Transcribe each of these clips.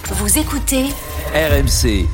Vous écoutez RMC.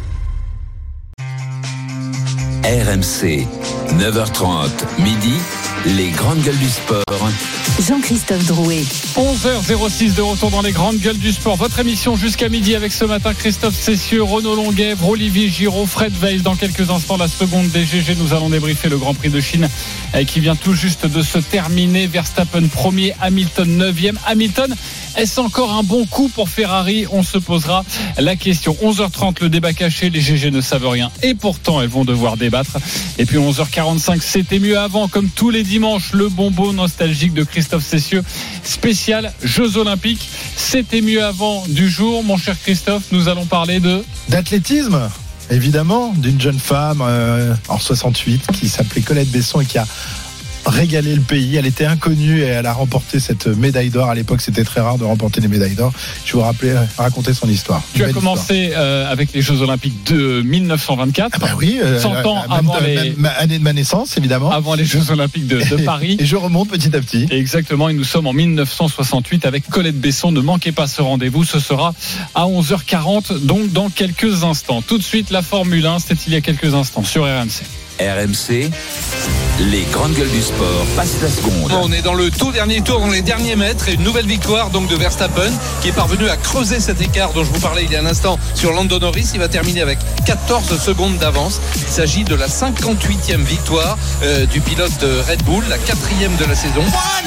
RMC, 9h30, midi, les grandes gueules du sport. Jean-Christophe Drouet. 11h06 de retour dans les grandes gueules du sport. Votre émission jusqu'à midi avec ce matin Christophe Cessieux, Renaud Longuèvre, Olivier Giraud, Fred Weiss. Dans quelques instants, la seconde des GG. Nous allons débriefer le Grand Prix de Chine qui vient tout juste de se terminer. Verstappen premier, Hamilton 9e. Hamilton, est-ce encore un bon coup pour Ferrari ? On se posera la question. 11h30, le débat caché. Les GG ne savent rien et pourtant elles vont devoir débattre. Et puis 11h45, c'était mieux avant. Comme tous les dimanches, le bonbon nostalgique de Christophe Cessieux, spécial Jeux Olympiques. C'était mieux avant du jour. Mon cher Christophe, nous allons parler d'athlétisme, évidemment, d'une jeune femme en 68 qui s'appelait Colette Besson et qui a régalé le pays. Elle était inconnue et elle a remporté cette médaille d'or. À l'époque, c'était très rare de remporter des médailles d'or. Je vais vous raconter son histoire. Tu as commencé avec les Jeux Olympiques de 1924. Ah bah oui, 100 ans avant année de ma naissance, évidemment. Avant les Jeux Olympiques de Paris. Et je remonte petit à petit. Exactement, et nous sommes en 1968 avec Colette Besson. Ne manquez pas ce rendez-vous, ce sera à 11h40, donc dans quelques instants. Tout de suite, la Formule 1, c'était il y a quelques instants sur RMC. RMC, les grandes gueules du sport passent la seconde. On est dans le tout dernier tour, dans les derniers mètres, et une nouvelle victoire donc de Verstappen qui est parvenu à creuser cet écart dont je vous parlais il y a un instant sur Lando Norris. Il va terminer avec 14 secondes d'avance. Il s'agit de la 58e victoire du pilote de Red Bull, la 4e de la saison.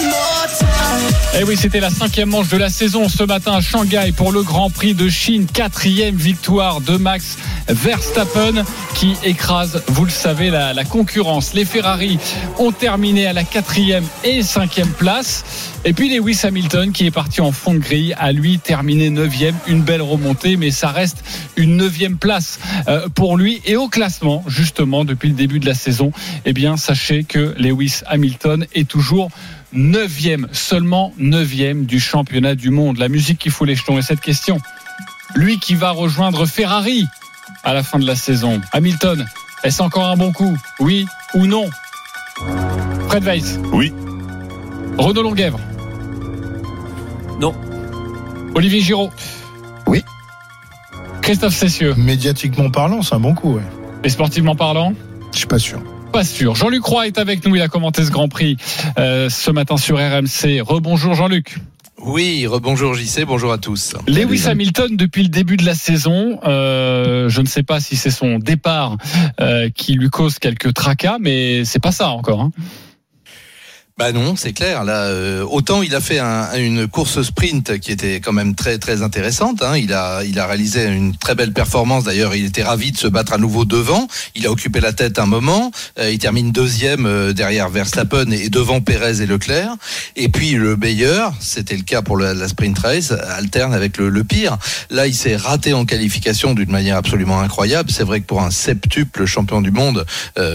Et oui, c'était la 5e manche de la saison ce matin à Shanghai pour le Grand Prix de Chine. 4e victoire de Max Verstappen qui écrase, vous le savez, la concurrence. Les Ferrari ont terminé à la 4e et 5e place. Et puis Lewis Hamilton qui est parti en fond de grille a lui terminé 9e. Une belle remontée, mais ça reste une 9e place pour lui. Et au classement, justement, depuis le début de la saison, eh bien, sachez que Lewis Hamilton est toujours 9e, seulement 9e du championnat du monde. La musique qui fout les jetons. Et cette question, lui qui va rejoindre Ferrari à la fin de la saison, Hamilton, est-ce encore un bon coup ? Oui ou non ? Fred Weiss ? Oui. Renaud Longuèvre ? Non. Olivier Giraud ? Oui. Christophe Cessieux ? Médiatiquement parlant, c'est un bon coup, ouais. Et sportivement parlant ? Je suis pas sûr. Pas sûr. Jean-Luc Roy est avec nous, il a commenté ce Grand Prix ce matin sur RMC. Rebonjour Jean-Luc. Oui, rebonjour JC, bonjour à tous. Lewis Hamilton, depuis le début de la saison, je ne sais pas si c'est son départ qui lui cause quelques tracas, mais c'est pas ça encore, hein. Bah non, c'est clair. Là, autant il a fait une course sprint qui était quand même très très intéressante. Hein. Il a réalisé une très belle performance. D'ailleurs, il était ravi de se battre à nouveau devant. Il a occupé la tête un moment. Il termine 2e derrière Verstappen et devant Pérez et Leclerc. Et puis le meilleur, c'était le cas pour la sprint race, alterne avec le pire. Là, il s'est raté en qualification d'une manière absolument incroyable. C'est vrai que pour un septuple champion du monde,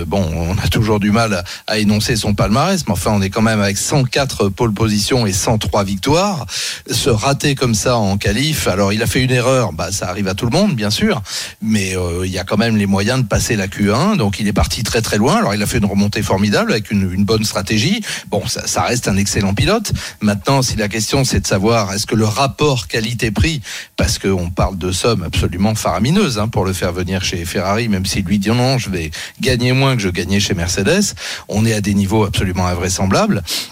on a toujours du mal à énoncer son palmarès, mais enfin on est quand même avec 104 pole positions et 103 victoires. Se rater comme ça en qualif, alors il a fait une erreur, ça arrive à tout le monde bien sûr, mais il y a quand même les moyens de passer la Q1, donc il est parti très très loin. Alors il a fait une remontée formidable avec une bonne stratégie. Bon, ça reste un excellent pilote. Maintenant, si la question c'est de savoir est-ce que le rapport qualité-prix, parce qu'on parle de sommes absolument faramineuses pour le faire venir chez Ferrari, même s'il lui dit non, je vais gagner moins que je gagnais chez Mercedes, on est à des niveaux absolument invraisemblables.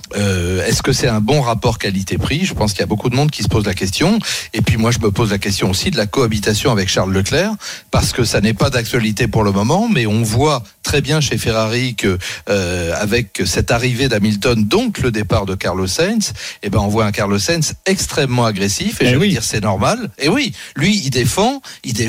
Est-ce que c'est un bon rapport qualité-prix ? Je pense qu'il y a beaucoup de monde qui se pose la question. Et puis moi, je me pose la question aussi de la cohabitation avec Charles Leclerc, parce que ça n'est pas d'actualité pour le moment, mais on voit très bien chez Ferrari que avec cette arrivée d'Hamilton, donc le départ de Carlos Sainz, on voit un Carlos Sainz extrêmement agressif. Et je veux dire, c'est normal. Et oui, lui, il défend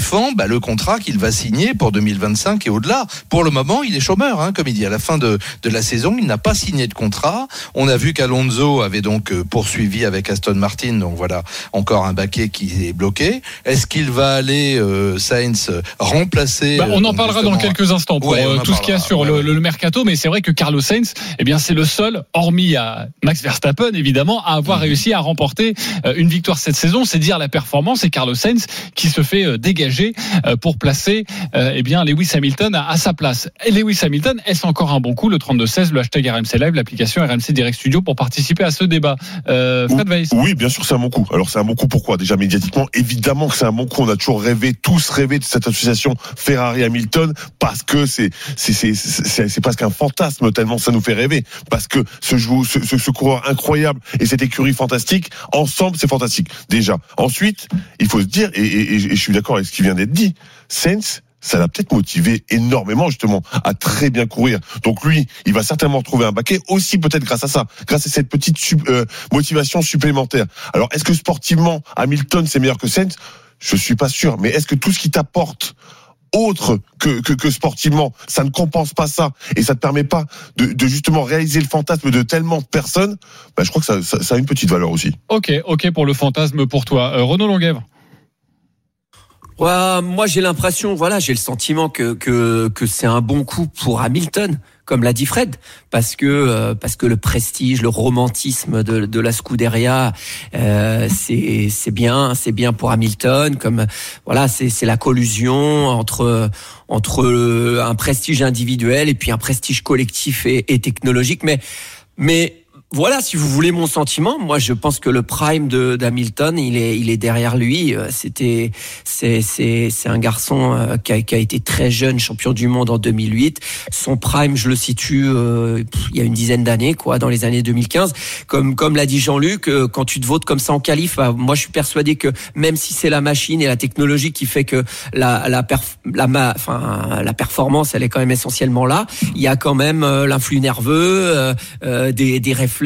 le contrat qu'il va signer pour 2025 et au-delà. Pour le moment, il est chômeur, comme il dit. À la fin de la saison, il n'a pas signé de contrat. On a vu qu'Alonso avait donc poursuivi avec Aston Martin, donc voilà encore un baquet qui est bloqué. Est-ce qu'il va aller Sainz remplacer on en parlera dans quelques instants pour tout ce qu'il y a sur le mercato, mais c'est vrai que Carlos Sainz, c'est le seul, hormis à Max Verstappen évidemment, à avoir réussi à remporter une victoire cette saison. C'est dire la performance, et Carlos Sainz qui se fait dégager pour placer Lewis Hamilton à sa place. Et Lewis Hamilton, est-ce encore un bon coup ? Le 32-16, le hashtag RMC Live, l'application l'émission RMC Direct Studio pour participer à ce débat. Fred Weiss. Oui, bien sûr, c'est un bon coup. Alors, c'est un bon coup pourquoi ? Déjà, médiatiquement, évidemment que c'est un bon coup. On a toujours tous rêvé de cette association Ferrari-Hamilton parce que c'est presque un fantasme tellement ça nous fait rêver. Parce que ce coureur incroyable et cette écurie fantastique, ensemble, c'est fantastique. Déjà. Ensuite, il faut se dire, et je suis d'accord avec ce qui vient d'être dit, Sainz, ça l'a peut-être motivé énormément justement à très bien courir. Donc lui, il va certainement trouver un baquet aussi peut-être grâce à ça, grâce à cette petite motivation supplémentaire. Alors est-ce que sportivement Hamilton c'est meilleur que Sainz ? Je suis pas sûr, mais est-ce que tout ce qui t'apporte autre que sportivement, ça ne compense pas ça et ça te permet pas de justement réaliser le fantasme de tellement de personnes ? Je crois que ça a une petite valeur aussi. Ok pour le fantasme pour toi. Renaud Longuèvre. Ouais, moi j'ai l'impression, j'ai le sentiment que c'est un bon coup pour Hamilton, comme l'a dit Fred, parce que le prestige, le romantisme de la Scuderia, c'est bien pour Hamilton, comme c'est la collusion entre un prestige individuel et puis un prestige collectif et technologique, mais voilà, si vous voulez mon sentiment, moi je pense que le prime d'Hamilton, il est derrière lui. C'est un garçon qui a été très jeune, champion du monde en 2008. Son prime, je le situe il y a une dizaine d'années, dans les années 2015. Comme l'a dit Jean-Luc, quand tu te votes comme ça en qualif, moi je suis persuadé que même si c'est la machine et la technologie qui fait que la performance, elle est quand même essentiellement là, il y a quand même l'influx nerveux, des réflexes,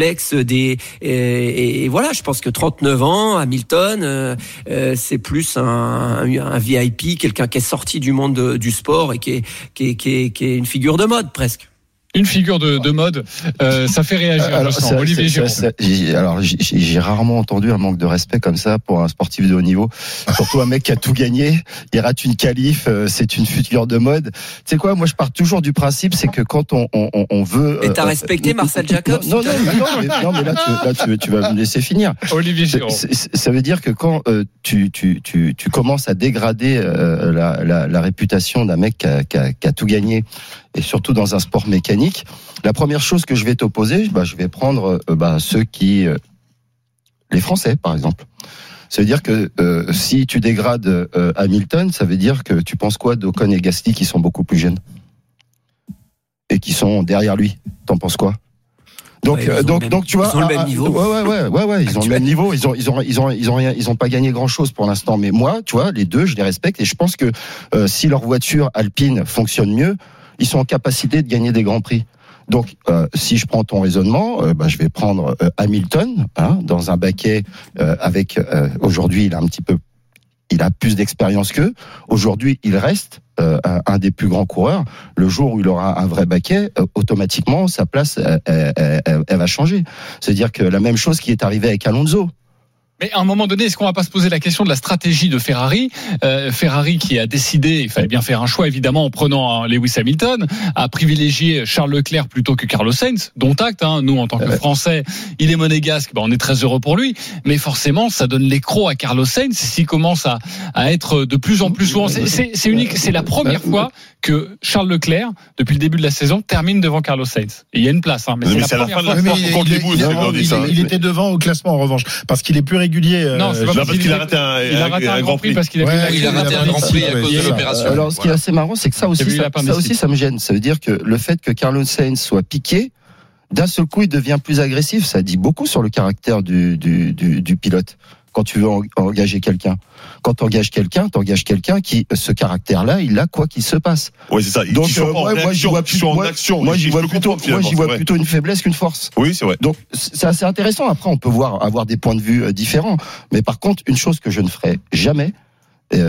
et voilà, je pense que 39 ans, Hamilton, c'est plus un VIP, quelqu'un qui est sorti du monde du sport et qui est une figure de mode presque. Une figure de mode, ça fait réagir. Olivier Giroud. Alors, j'ai rarement entendu un manque de respect comme ça pour un sportif de haut niveau. Surtout un mec qui a tout gagné, il rate une qualif, c'est une figure de mode. Tu sais quoi, moi je pars toujours du principe, c'est que quand on veut. Et t'as respecté Marcel Jacobs ? Non, mais là tu vas me laisser finir. Olivier Giroud. Ça veut dire que quand tu commences à dégrader la réputation d'un mec qui a tout gagné, et surtout dans un sport mécanique, la première chose que je vais t'opposer, je vais prendre ceux qui... les Français, par exemple. Ça veut dire que si tu dégrades Hamilton, ça veut dire que tu penses quoi d'Ocon et Gasly qui sont beaucoup plus jeunes et qui sont derrière lui. T'en penses quoi ? Donc tu vois, ils ont le même niveau. Ouais, ils ont le même niveau. Ils ont pas gagné grand chose pour l'instant. Mais moi, tu vois, les deux, je les respecte et je pense que si leur voiture Alpine fonctionne mieux, ils sont en capacité de gagner des grands prix. Donc, si je prends ton raisonnement, je vais prendre Hamilton dans un baquet avec. Aujourd'hui, il a plus d'expérience qu'eux. Aujourd'hui, il reste un des plus grands coureurs. Le jour où il aura un vrai baquet, automatiquement, sa place, elle va changer. C'est-à-dire que la même chose qui est arrivée avec Alonso. Mais à un moment donné, est-ce qu'on va pas se poser la question de la stratégie de Ferrari ? Ferrari qui a décidé, il fallait bien faire un choix évidemment en prenant Lewis Hamilton, a privilégié Charles Leclerc plutôt que Carlos Sainz, dont acte. Nous, en tant que Français, il est monégasque, on est très heureux pour lui. Mais forcément, ça donne l'écrou à Carlos Sainz s'il commence à être de plus en plus souvent. C'est unique, c'est la première fois que Charles Leclerc, depuis le début de la saison, termine devant Carlos Sainz. Et il y a une place, mais c'est la première fois. Il était devant au classement en revanche, parce qu'il est plus régulier. Non, c'est pas parce qu'il a raté un Grand Prix parce qu'il a raté un Grand Prix à cause de l'opération. Alors, ce qui est assez marrant, c'est que ça aussi, ça me gêne. Ça veut dire que le fait que Carlos Sainz soit piqué, d'un seul coup, il devient plus agressif. Ça dit beaucoup sur le caractère du pilote. Quand tu veux engager quelqu'un. Quand tu engages quelqu'un qui, ce caractère-là, il a quoi qu'il se passe. Oui, c'est ça. Donc, moi, j'y vois plutôt une faiblesse qu'une force. Oui, c'est vrai. Donc, c'est assez intéressant. Après, on peut avoir des points de vue différents. Mais par contre, une chose que je ne ferai jamais, et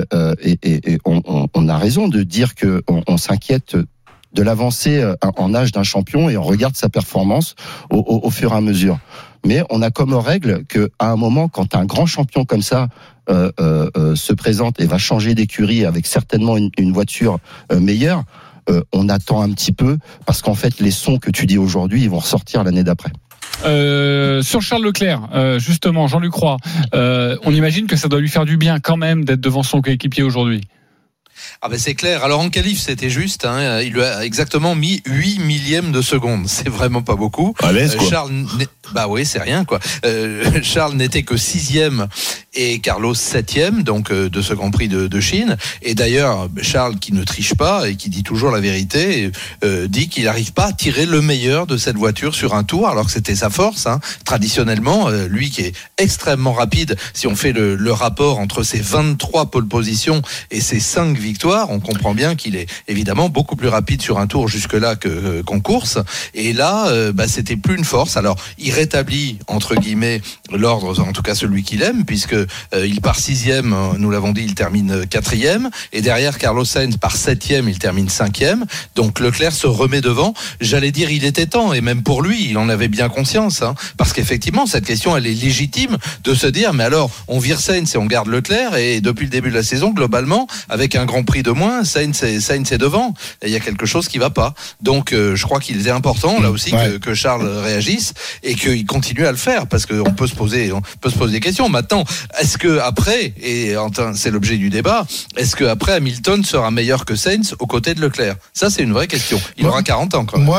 on a raison de dire que on s'inquiète de l'avancée en âge d'un champion et on regarde sa performance au fur et à mesure. Mais on a comme règle qu'à un moment, quand un grand champion comme ça se présente et va changer d'écurie avec certainement une voiture meilleure, on attend un petit peu parce qu'en fait, les sons que tu dis aujourd'hui, ils vont ressortir l'année d'après. Sur Charles Leclerc, justement, Jean-Luc Roy, on imagine que ça doit lui faire du bien quand même d'être devant son coéquipier aujourd'hui. Ah ben c'est clair. Alors en qualif c'était juste, hein, il lui a exactement mis 8 millièmes de seconde. C'est vraiment pas beaucoup. Charles, bah oui, c'est rien quoi. Charles n'était que 6e et Carlos 7e donc de ce Grand Prix de Chine. Et d'ailleurs Charles, qui ne triche pas et qui dit toujours la vérité, dit qu'il n'arrive pas à tirer le meilleur de cette voiture sur un tour, alors que c'était sa force. Hein. Traditionnellement, lui qui est extrêmement rapide, si on fait le rapport entre ses 23 pole positions et ses 5 victoires, on comprend bien qu'il est évidemment beaucoup plus rapide sur un tour jusque-là qu'en course. Et là, c'était plus une force. Alors, il rétablit, entre guillemets, l'ordre, en tout cas celui qu'il aime, puisque il part 6e, nous l'avons dit, il termine 4e. Et derrière, Carlos Sainz part 7e, il termine 5e. Donc, Leclerc se remet devant. J'allais dire, il était temps. Et même pour lui, il en avait bien conscience. Hein, parce qu'effectivement, cette question, elle est légitime de se dire, mais alors, on vire Sainz et on garde Leclerc. Et depuis le début de la saison, globalement, avec un Grand Prix de moins, Sainz est devant. Et il y a quelque chose qui va pas. Donc, je crois qu'il est important, là aussi, que Charles réagisse et qu'il continue à le faire. Parce qu'on peut se poser des questions. Maintenant, est-ce que après, et c'est l'objet du débat, est-ce que après Hamilton sera meilleur que Sainz aux côtés de Leclerc? Ça, c'est une vraie question. Il aura 40 ans quand même.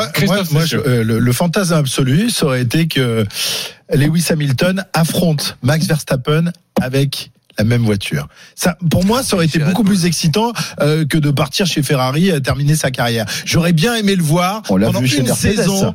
Le fantasme absolu, ça aurait été que Lewis Hamilton affronte Max Verstappen avec la même voiture. Ça, pour moi, ça aurait été beaucoup plus excitant que de partir chez Ferrari terminer sa carrière. J'aurais bien aimé le voir pendant une saison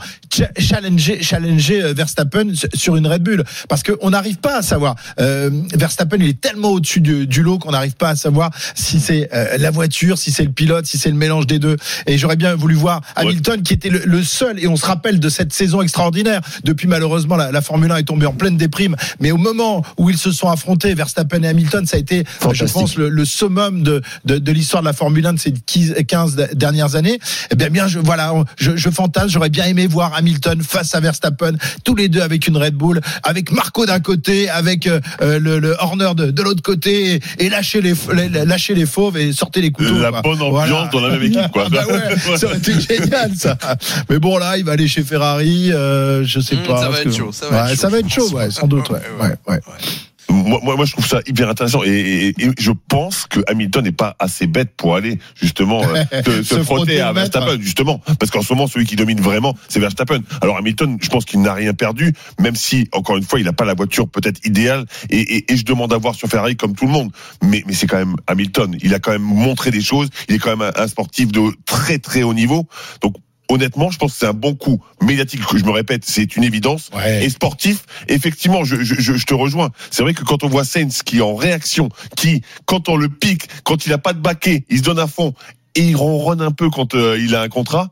challenger Verstappen sur une Red Bull, parce que on n'arrive pas à savoir. Verstappen, il est tellement au-dessus du lot qu'on n'arrive pas à savoir si c'est la voiture, si c'est le pilote, si c'est le mélange des deux. Et j'aurais bien voulu voir Hamilton, qui était le seul. Et on se rappelle de cette saison extraordinaire. Depuis, malheureusement, la Formule 1 est tombée en pleine déprime. Mais au moment où ils se sont affrontés, Verstappen et Hamilton, ça a été, je pense, le summum de l'histoire de la Formule 1 de ces 15 dernières années. Eh bien, je fantasme, j'aurais bien aimé voir Hamilton face à Verstappen, tous les deux avec une Red Bull, avec Marco d'un côté, avec le Horner de l'autre côté, et lâcher les fauves et sortir les couteaux. La bonne ambiance dans la même équipe, quoi. Ça aurait été génial, ça. Mais bon, là, il va aller chez Ferrari, je sais pas. Ça va être chaud. Ça va être chaud, sans doute, ouais. Moi, je trouve ça hyper intéressant et je pense que Hamilton n'est pas assez bête pour aller justement se frotter à Verstappen, justement, parce qu'en ce moment, celui qui domine vraiment, c'est Verstappen. Alors Hamilton, je pense qu'il n'a rien perdu, même si, encore une fois, il n'a pas la voiture peut-être idéale et je demande à voir sur Ferrari comme tout le monde, mais c'est quand même Hamilton. Il a quand même montré des choses. Il est quand même un sportif de très très haut niveau. Donc honnêtement, je pense que c'est un bon coup médiatique, que je me répète, c'est une évidence. Et sportif, effectivement, je te rejoins. C'est vrai que quand on voit Sainz qui est en réaction, qui, quand on le pique, quand il a pas de baquet, il se donne à fond, et il ronronne un peu quand il a un contrat,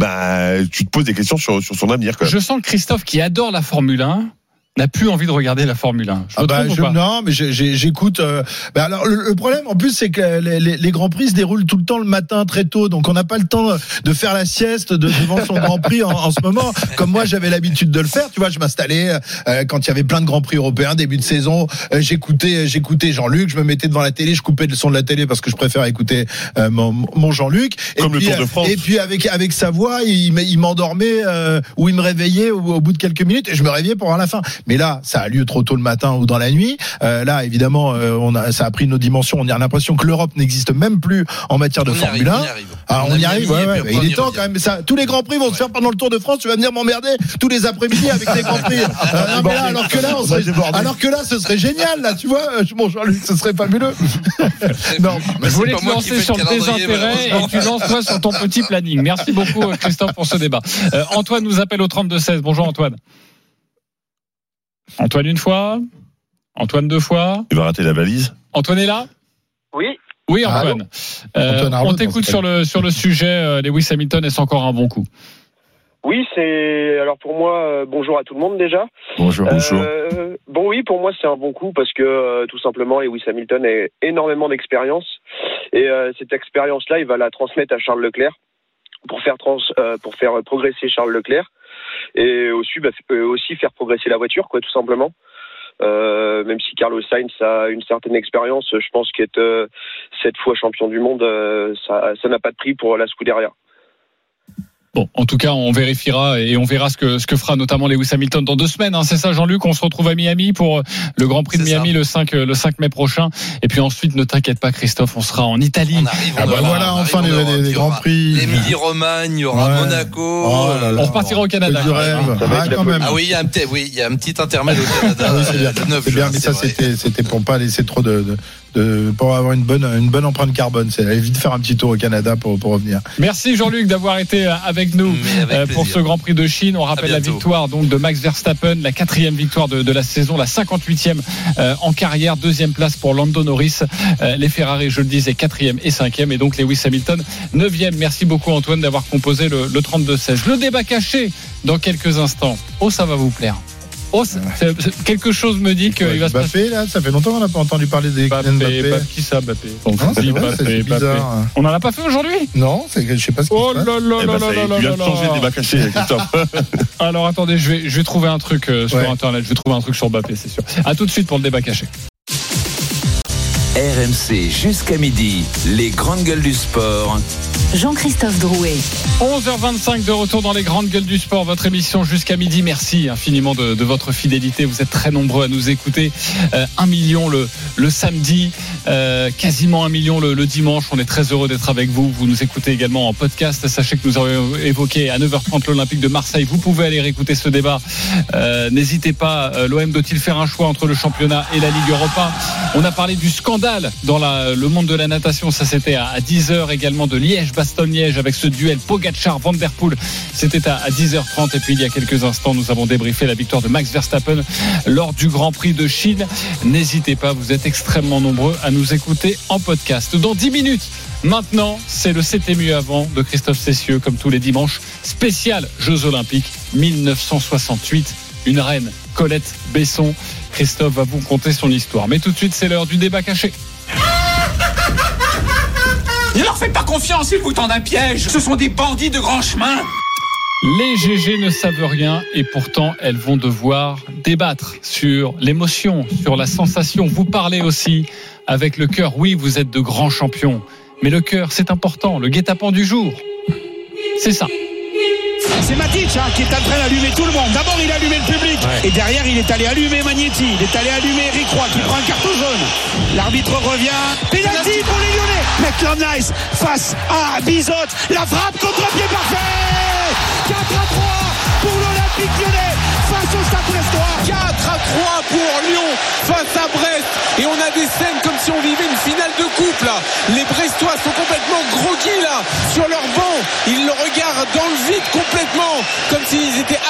tu te poses des questions sur son avenir, quand même. Je sens que Christophe, qui adore la Formule 1, n'a plus envie de regarder la Formule 1. Non, mais j'écoute. Alors le problème, en plus, c'est que les grands prix se déroulent tout le temps le matin très tôt, donc on n'a pas le temps de faire la sieste devant son Grand Prix en ce moment. Comme moi, j'avais l'habitude de le faire. Tu vois, je m'installais quand il y avait plein de grands prix européens début de saison. J'écoutais Jean-Luc. Je me mettais devant la télé, je coupais le son de la télé parce que je préfère écouter mon Jean-Luc. Comme le Tour de France. Et puis avec sa voix, il m'endormait ou il me réveillait au bout de quelques minutes et je me réveillais pour voir la fin. Mais là, ça a lieu trop tôt le matin ou dans la nuit. Là, évidemment, ça a pris une autre dimension. On a l'impression que l'Europe n'existe même plus en matière de Formule 1. On y arrive. Il est temps quand même. Tous les grands prix vont se faire pendant le Tour de France. Tu vas venir m'emmerder tous les après-midi avec les grands prix. Alors que là, ce serait génial. Là, tu vois, mon Jean-Luc, ce serait fabuleux. Non, je voulais te lancer sur le désintérêt et tu lances-toi sur ton petit planning. Merci beaucoup, Christophe, pour ce débat. Antoine nous appelle au 32-16. Bonjour, Antoine. Antoine une fois, Antoine deux fois. Il va rater la valise. Antoine est là ? Oui, Antoine. On t'écoute sur le sujet. Lewis Hamilton, est-ce encore un bon coup ? Oui, alors pour moi, bonjour à tout le monde déjà. Bonjour. Oui, pour moi c'est un bon coup parce que tout simplement Lewis Hamilton a énormément d'expérience et cette expérience-là, il va la transmettre à Charles Leclerc pour faire progresser Charles Leclerc. Et aussi faire progresser la voiture, quoi, tout simplement. Même si Carlos Sainz a une certaine expérience, je pense qu'être 7 fois champion du monde, ça n'a pas de prix pour la Scuderia. Bon, en tout cas, on vérifiera et on verra ce que fera notamment Lewis Hamilton dans 2 semaines. C'est ça, Jean-Luc. On se retrouve à Miami pour le Grand Prix de Miami le 5 mai prochain. Et puis ensuite, ne t'inquiète pas, Christophe, on sera en Italie. On arrive. Enfin les Grands Prix. L'Émilie-Romagne, il y aura Monaco. On repartira au Canada. Quand même. Ah oui, il y a un petit intermède au Canada. C'est bien, mais ça c'était pour pas laisser trop pour avoir une bonne empreinte carbone. C'est évite de faire un petit tour au Canada pour revenir. Merci Jean-Luc d'avoir été avec nous pour ce Grand Prix de Chine. On rappelle la victoire donc de Max Verstappen, la 4e victoire de la saison, la 58e en carrière, 2e place pour Lando Norris. Les Ferrari, je le disais, 4e et 5e, et donc Lewis Hamilton 9e. Merci beaucoup Antoine d'avoir composé le 32-16. Le débat caché dans quelques instants. Oh, ça va vous plaire. Oh, quelque chose me dit qu'il va se passer. Là, ça fait longtemps qu'on n'a pas entendu parler des Mbappé. Qui ça, Mbappé? C'est bizarre. On n'en a pas fait aujourd'hui? Non, je sais pas ce qui se passe. Tu viens de changer de débat caché, Christophe. Alors attendez, je vais trouver un truc sur Internet. Je vais trouver un truc sur Mbappé, c'est sûr. À tout de suite pour le débat caché. RMC jusqu'à midi, les grandes gueules du sport. Jean-Christophe Drouet. 11h25 de retour dans les grandes gueules du sport, votre émission jusqu'à midi. Merci infiniment de votre fidélité. Vous êtes très nombreux à nous écouter. 1 million le samedi, quasiment 1 million le dimanche. On est très heureux d'être avec vous. Vous nous écoutez également en podcast. Sachez que nous avons évoqué à 9h30 l'Olympique de Marseille. Vous pouvez aller réécouter ce débat. N'hésitez pas. L'OM doit-il faire un choix entre le championnat et la Ligue Europa? On a parlé du scandale dans le monde de la natation. Ça, c'était à 10h également, de Liège-Bastogne-Liège avec ce duel Pogacar-Van der Poel. C'était à 10h30. Et puis il y a quelques instants, nous avons débriefé la victoire de Max Verstappen lors du Grand Prix de Chine. N'hésitez pas, vous êtes extrêmement nombreux à nous écouter en podcast. Dans 10 minutes, maintenant, c'est le C'était mieux avant de Christophe Cessieux, comme tous les dimanches, spécial Jeux Olympiques 1968. Une reine, Colette Besson. Christophe va vous conter son histoire. Mais tout de suite, c'est l'heure du débat caché. Ne leur faites pas confiance, ils vous tendent un piège. Ce sont des bandits de grand chemin. Les GG ne savent rien et pourtant elles vont devoir débattre sur l'émotion, sur la sensation. Vous parlez aussi avec le cœur. Oui, vous êtes de grands champions, mais le cœur, c'est important. Le guet-apens du jour, c'est ça. C'est Matic qui est en train d'allumer tout le monde. D'abord il a allumé le public et derrière il est allé allumer Magnetti. Il est allé allumer Eric Roy qui prend un carton jaune. L'arbitre revient. Pénalty pour les Lyonnais. Maitland Nice face à Bizot. La frappe contre-pied parfait. 4-3 pour l'Olympique Lyonnais face au Stade Brestois. 4-3 pour Lyon face à Brest. Et on a des scènes comme si on vivait une finale de coupe là. Les Brestois sont complètement groggy là sur leur banc. Ils le regardent dans le vide complètement, comme s'ils étaient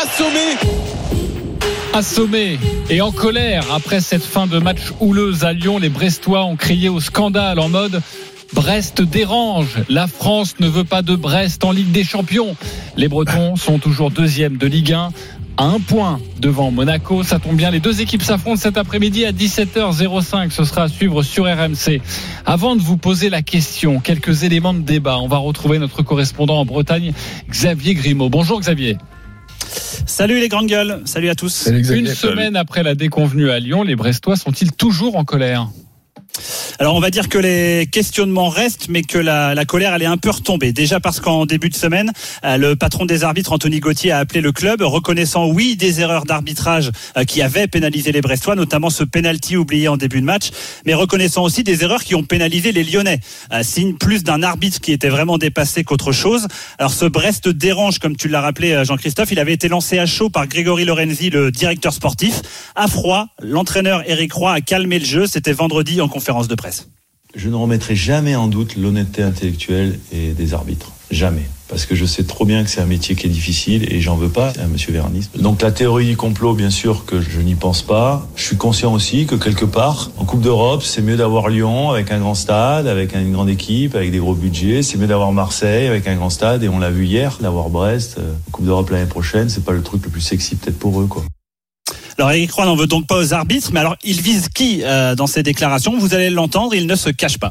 assommés et en colère après cette fin de match houleuse à Lyon. Les Brestois ont crié au scandale en mode Brest dérange, la France ne veut pas de Brest en Ligue des Champions. Les Bretons sont toujours 2e de Ligue 1 à 1 point devant Monaco. Ça tombe bien, les deux équipes s'affrontent cet après-midi à 17h05. Ce sera à suivre sur RMC. Avant de vous poser la question, quelques éléments de débat. On va retrouver notre correspondant en Bretagne, Xavier Grimaud. Bonjour Xavier. Salut les grandes gueules, salut à tous. Salut Xavier. Une semaine après la déconvenue à Lyon, les Brestois sont-ils toujours en colère ? Alors on va dire que les questionnements restent, mais que la colère elle est un peu retombée. Déjà parce qu'en début de semaine, le patron des arbitres Anthony Gauthier a appelé le club, reconnaissant oui des erreurs d'arbitrage qui avaient pénalisé les Brestois, notamment ce penalty oublié en début de match, mais reconnaissant aussi des erreurs qui ont pénalisé les Lyonnais. Signe plus d'un arbitre qui était vraiment dépassé qu'autre chose. Alors ce Brest dérange, comme tu l'as rappelé Jean-Christophe, il avait été lancé à chaud par Grégory Lorenzi, le directeur sportif. À froid, l'entraîneur Eric Roy a calmé le jeu. C'était vendredi en conférence de presse. Je ne remettrai jamais en doute l'honnêteté intellectuelle et des arbitres. Jamais. Parce que je sais trop bien que c'est un métier qui est difficile et j'en veux pas à monsieur Vernis. Donc la théorie du complot, bien sûr que je n'y pense pas. Je suis conscient aussi que quelque part, en Coupe d'Europe, c'est mieux d'avoir Lyon avec un grand stade, avec une grande équipe, avec des gros budgets. C'est mieux d'avoir Marseille avec un grand stade et on l'a vu hier, d'avoir Brest. Coupe d'Europe l'année prochaine, c'est pas le truc le plus sexy peut-être pour eux, quoi. Alors Eric Roy n'en veut donc pas aux arbitres, mais alors il vise qui dans ses déclarations? Vous allez l'entendre, il ne se cache pas.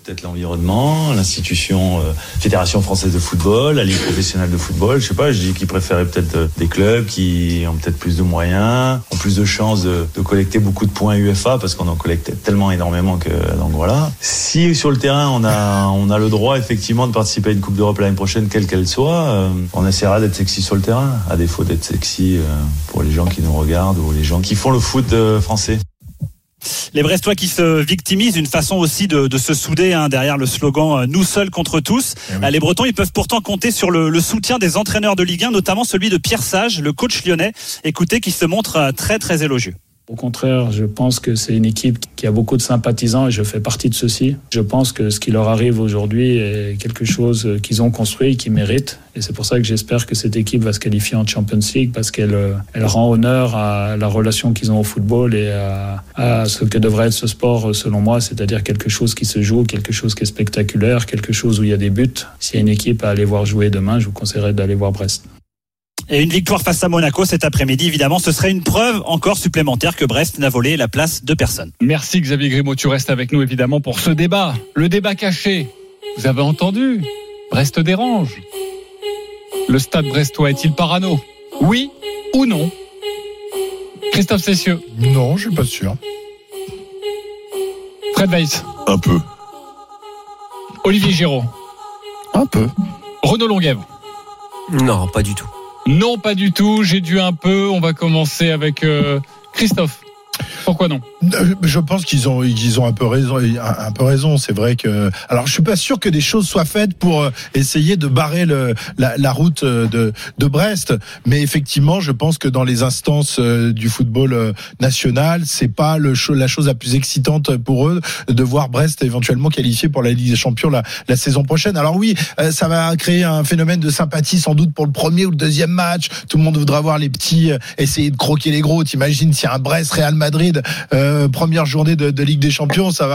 Peut-être l'environnement, l'institution, Fédération française de football, la Ligue professionnelle de football. Je sais pas, je dis qu'ils préféraient peut-être des clubs qui ont peut-être plus de moyens, ont plus de chances de collecter beaucoup de points UEFA parce qu'on en collecte tellement énormément que donc voilà. Si sur le terrain on a le droit effectivement de participer à une Coupe d'Europe l'année prochaine, quelle qu'elle soit, on essaiera d'être sexy sur le terrain, à défaut d'être sexy pour les gens qui nous regardent ou les gens qui font le foot français. Les Brestois qui se victimisent, une façon aussi de se souder derrière le slogan « Nous seuls contre tous ». Les Bretons, ils peuvent pourtant compter sur le soutien des entraîneurs de Ligue 1, notamment celui de Pierre Sage, le coach lyonnais. Écoutez, qui se montre très très élogieux. Au contraire, je pense que c'est une équipe qui a beaucoup de sympathisants et je fais partie de ceux-ci. Je pense que ce qui leur arrive aujourd'hui est quelque chose qu'ils ont construit et qu'ils méritent. Et c'est pour ça que j'espère que cette équipe va se qualifier en Champions League parce qu'elle rend honneur à la relation qu'ils ont au football et à ce que devrait être ce sport selon moi, c'est-à-dire quelque chose qui se joue, quelque chose qui est spectaculaire, quelque chose où il y a des buts. S'il y a une équipe à aller voir jouer demain, je vous conseillerais d'aller voir Brest. Et une victoire face à Monaco cet après-midi, évidemment, ce serait une preuve encore supplémentaire que Brest n'a volé la place de personne. Merci Xavier Grimaud, tu restes avec nous évidemment pour ce débat. Le débat caché, vous avez entendu, Brest dérange. Le stade brestois est-il parano ? Oui ou non ? Christophe Cessieux ? Non, je suis pas sûr. Fred Weiss ? Un peu. Olivier Giraud ? Un peu. Renaud Longuèvre ? Non, pas du tout. Non, pas du tout. J'ai dû un peu. On va commencer avec Christophe. Pourquoi non ? Je pense qu'ils ont un peu raison. C'est vrai que, alors je suis pas sûr que des choses soient faites pour essayer de barrer la route de Brest, mais effectivement, je pense que dans les instances du football national, c'est pas la chose la plus excitante pour eux de voir Brest éventuellement qualifié pour la Ligue des Champions la saison prochaine. Alors oui, ça va créer un phénomène de sympathie sans doute pour le premier ou le deuxième match. Tout le monde voudra voir les petits essayer de croquer les gros. T'imagines si un Brest Real Madrid première journée de Ligue des Champions, ça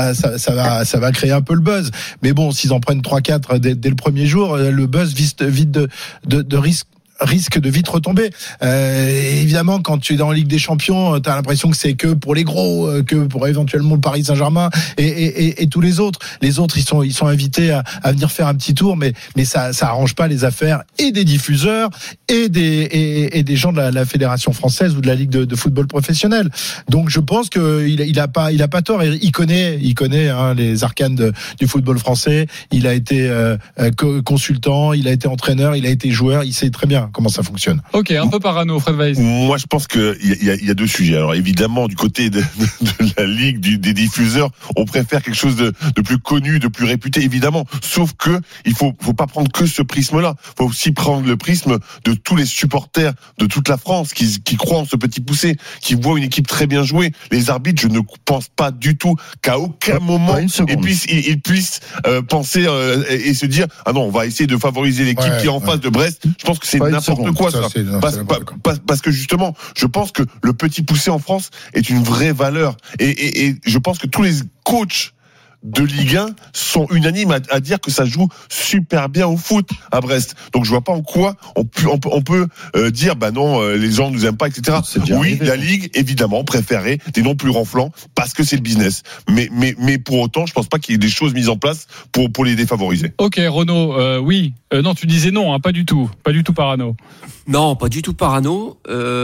va créer un peu le buzz. Mais bon, s'ils en prennent 3-4 dès le premier jour, le buzz vite de risque de vite retomber. Évidemment, quand tu es dans la Ligue des Champions, t'as l'impression que c'est que pour les gros, que pour éventuellement le Paris Saint-Germain et tous les autres. Les autres, ils sont invités à venir faire un petit tour, mais ça arrange pas les affaires et des diffuseurs et des gens de la Fédération française ou de la Ligue de football professionnel. Donc, je pense que il a pas tort. Il connaît les arcanes du football français. Il a été consultant, il a été entraîneur, il a été joueur. Il sait très bien comment ça fonctionne. Ok, un peu parano, Fred Weiss. Moi, je pense qu'il y a deux sujets. Alors, évidemment, du côté de la Ligue, des diffuseurs, on préfère quelque chose de plus connu, de plus réputé, évidemment. Sauf que il faut pas prendre que ce prisme-là. Il faut aussi prendre le prisme de tous les supporters de toute la France qui croient en ce petit poussé, qui voient une équipe très bien jouer. Les arbitres, je ne pense pas du tout qu'à aucun moment ils puissent penser et se dire ah non, on va essayer de favoriser l'équipe qui est en face de Brest. Je pense que c'est n'importe quoi ça. Parce que justement, je pense que le petit poussé en France est une vraie valeur et je pense que tous les coachs de Ligue 1 sont unanimes à dire que ça joue super bien au foot à Brest. Donc je vois pas en quoi on peut dire bah non, les gens nous aiment pas, etc. Oui, la Ligue évidemment préférait des noms plus renflants parce que c'est le business. Mais pour autant, je pense pas qu'il y ait des choses mises en place pour les défavoriser. Ok, Renaud, oui. Non, tu disais non, hein, pas du tout parano. Non, pas du tout parano,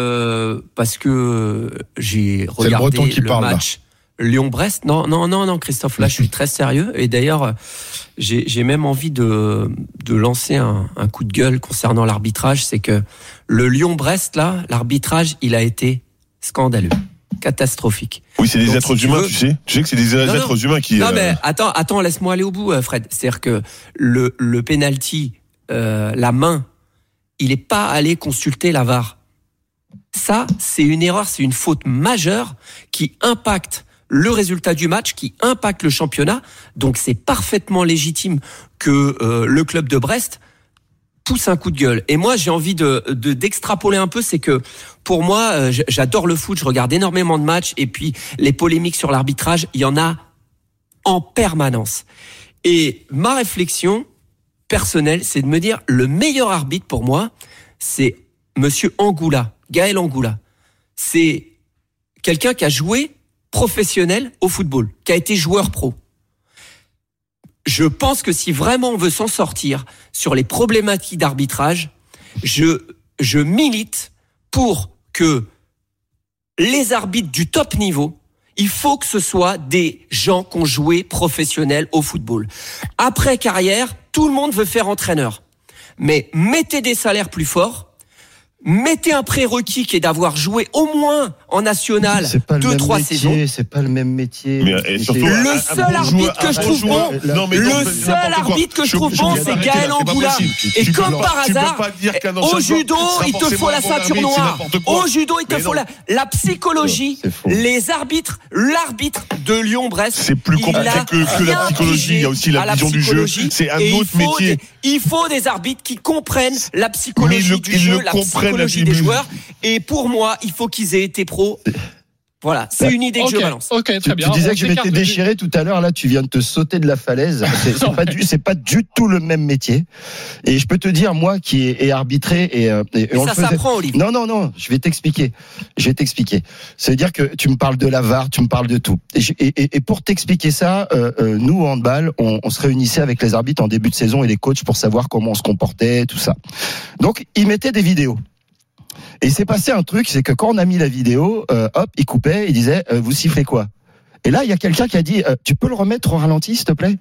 parce que j'ai regardé le match. Lyon-Brest, non, Christophe, là je suis très sérieux et d'ailleurs j'ai même envie de lancer un coup de gueule concernant l'arbitrage, c'est que le Lyon-Brest là, l'arbitrage il a été scandaleux, catastrophique. Oui, c'est des êtres humains, tu sais que c'est des êtres humains qui... Non mais attends, laisse-moi aller au bout Fred, c'est-à-dire que le penalty, la main, il est pas allé consulter la VAR. Ça, c'est une erreur, c'est une faute majeure qui impacte le résultat du match, qui impacte le championnat. Donc c'est parfaitement légitime que le club de Brest pousse un coup de gueule. Et moi j'ai envie d'extrapoler un peu, c'est que pour moi, j'adore le foot, je regarde énormément de matchs et puis les polémiques sur l'arbitrage, il y en a en permanence. Et ma réflexion personnelle, c'est de me dire le meilleur arbitre pour moi, c'est monsieur Angoula, Gaël Angoula. C'est quelqu'un qui a joué professionnel au football, qui a été joueur pro. je pense que si vraiment on veut s'en sortir sur les problématiques d'arbitrage, je milite pour que les arbitres du top niveau, il faut que ce soit des gens qui ont joué professionnels au football. Après carrière, tout le monde veut faire entraîneur. Mais mettez des salaires plus forts, mettez un prérequis qui est d'avoir joué au moins en national 2-3 saisons. C'est pas le même métier. Le seul arbitre que je trouve bon, c'est Gaël Angoula. Et comme par hasard, au judo, il te faut la ceinture noire. Au judo, il te faut la psychologie. Les arbitres, l'arbitre de Lyon-Brest. C'est plus compliqué que la psychologie. Il y a aussi la vision du jeu. C'est un autre métier. Il faut des arbitres qui comprennent la psychologie du jeu, la psychologie des joueurs. Et pour moi, il faut qu'ils aient été pros. Voilà, c'est une idée que je balance. Ok, très bien. Tu disais que je m'étais déchiré tout à l'heure. Là, tu viens de te sauter de la falaise. C'est pas du tout le même métier. Et je peux te dire, moi, qui ai arbitré et on ça s'apprend, Olivier. Non. Je vais t'expliquer. C'est-à-dire que tu me parles de la VAR, tu me parles de tout. Et pour t'expliquer ça, nous, au handball, on se réunissait avec les arbitres en début de saison et les coachs pour savoir comment on se comportait, tout ça. Donc, ils mettaient des vidéos. Et il s'est passé un truc, c'est que quand on a mis la vidéo, hop, il coupait, il disait vous sifflez quoi? Et là, il y a quelqu'un qui a dit tu peux le remettre au ralenti, s'il te plaît?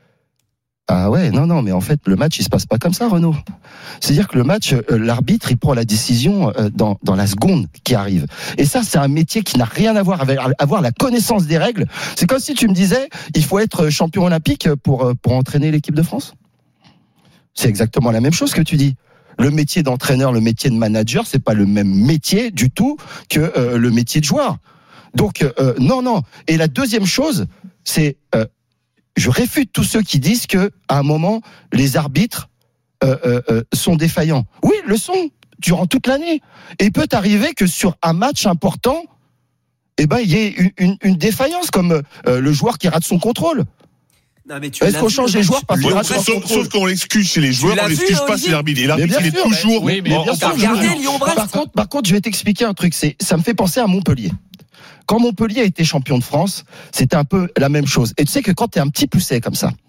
Ah ouais, non, mais en fait, le match, il se passe pas comme ça, Renaud. C'est-à-dire que le match, l'arbitre, il prend la décision dans la seconde qui arrive. Et ça, c'est un métier qui n'a rien à voir avec avoir la connaissance des règles. C'est comme si tu me disais il faut être champion olympique pour entraîner l'équipe de France. C'est exactement la même chose que tu dis. Le métier d'entraîneur, le métier de manager, c'est pas le même métier du tout que le métier de joueur. Donc non. Et la deuxième chose, c'est je réfute tous ceux qui disent que à un moment les arbitres sont défaillants. Oui, ils le sont durant toute l'année. Et il peut arriver que sur un match important, il y ait une défaillance comme le joueur qui rate son contrôle. Est-ce qu'on change les joueurs sauf qu'on l'excuse chez les joueurs, on l'excuse pas chez l'arbitre. Et l'arbitre, il est toujours. Par contre, je vais t'expliquer un truc. Ça me fait penser à Montpellier. Quand Montpellier a été champion de France, c'était un peu la même chose. Et tu sais que quand t'es un petit pousset comme ça,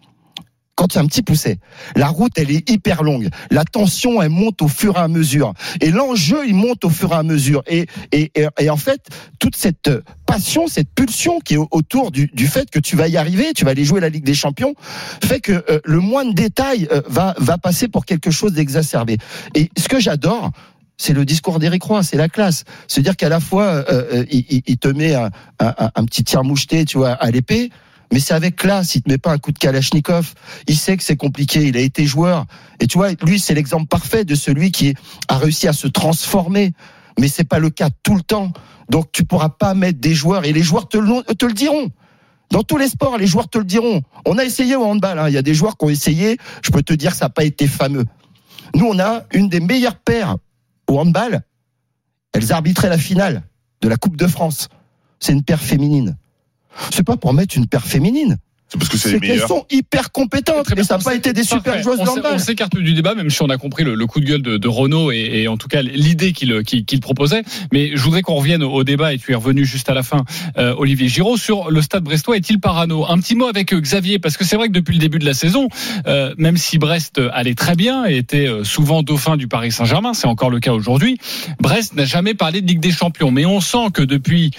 la route, elle est hyper longue. La tension, elle monte au fur et à mesure. Et l'enjeu, il monte au fur et à mesure. Et en fait, toute cette passion, cette pulsion qui est autour du fait que tu vas y arriver, tu vas aller jouer la Ligue des Champions, fait que le moindre détail va passer pour quelque chose d'exacerbé. Et ce que j'adore, c'est le discours d'Éric Roy, c'est la classe. C'est-à-dire qu'à la fois, il te met un petit tir moucheté, tu vois, à l'épée, mais c'est avec classe, il te met pas un coup de Kalachnikov. Il sait que c'est compliqué, il a été joueur. Et tu vois, lui, c'est l'exemple parfait de celui qui a réussi à se transformer. Mais c'est pas le cas tout le temps. Donc tu pourras pas mettre des joueurs, et les joueurs te le diront. Dans tous les sports, les joueurs te le diront. On a essayé au handball, hein. Il y a des joueurs qui ont essayé, je peux te dire, ça n'a pas été fameux. Nous, on a une des meilleures paires au handball. Elles arbitraient la finale de la Coupe de France. C'est une paire féminine. C'est pas pour mettre une paire féminine. C'est parce que c'est les meilleurs. Qu'elles sont hyper compétentes et ça n'a pas été des super joueuses d'handball. On s'écarte du débat, même si on a compris le coup de gueule de Renaud et en tout cas l'idée qu'il proposait. Mais je voudrais qu'on revienne au débat, et tu es revenu juste à la fin, Olivier Giraud, sur le Stade brestois est-il parano? Un petit mot avec Xavier, parce que c'est vrai que depuis le début de la saison, même si Brest allait très bien et était souvent dauphin du Paris Saint-Germain, c'est encore le cas aujourd'hui, Brest n'a jamais parlé de Ligue des Champions. Mais on sent que depuis...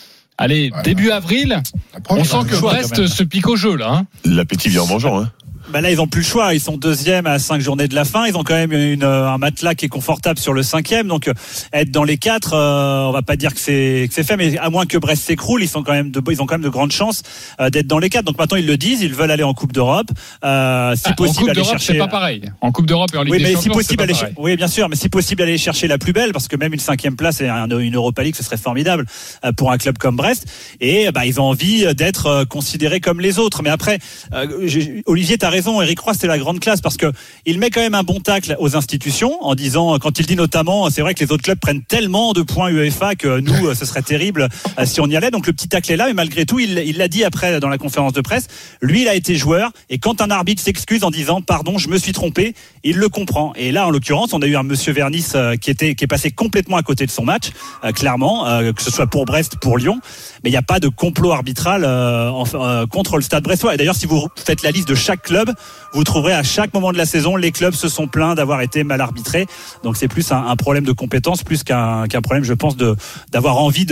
début avril, on sent que Brest se pique au jeu, là. L'appétit vient en mangeant, hein. Là, ils ont plus le choix. Ils sont deuxième à 5 journées de la fin. Ils ont quand même un matelas qui est confortable sur le 5e. Donc, être dans les 4, on va pas dire que c'est fait, mais à moins que Brest s'écroule, ils ont quand même de grandes chances d'être dans les 4. Donc maintenant, ils le disent, ils veulent aller en Coupe d'Europe. Si possible, en Coupe aller d'Europe, chercher. C'est pas pareil. En Coupe d'Europe et en Ligue des Champions, c'est pas pareil. Oui, bien sûr, mais si possible, aller chercher la plus belle, parce que même une 5e place et une Europa League, ce serait formidable pour un club comme Brest. Et ils ont envie d'être considérés comme les autres. Mais après, Olivier, t'as raison, Eric Roy, c'est la grande classe parce que il met quand même un bon tacle aux institutions en disant, quand il dit notamment, c'est vrai que les autres clubs prennent tellement de points UEFA que nous, ce serait terrible si on y allait. Donc le petit tacle est là, mais malgré tout, il l'a dit après dans la conférence de presse. Lui, il a été joueur et quand un arbitre s'excuse en disant pardon, je me suis trompé, il le comprend. Et là, en l'occurrence, on a eu un monsieur Vernis qui est passé complètement à côté de son match, clairement, que ce soit pour Brest, pour Lyon. Mais il n'y a pas de complot arbitral contre le Stade brestois. Et d'ailleurs, si vous faites la liste de chaque club, vous trouverez à chaque moment de la saison, les clubs se sont plaints d'avoir été mal arbitrés. Donc c'est plus un problème de compétence, plus qu'un problème, je pense, d'avoir envie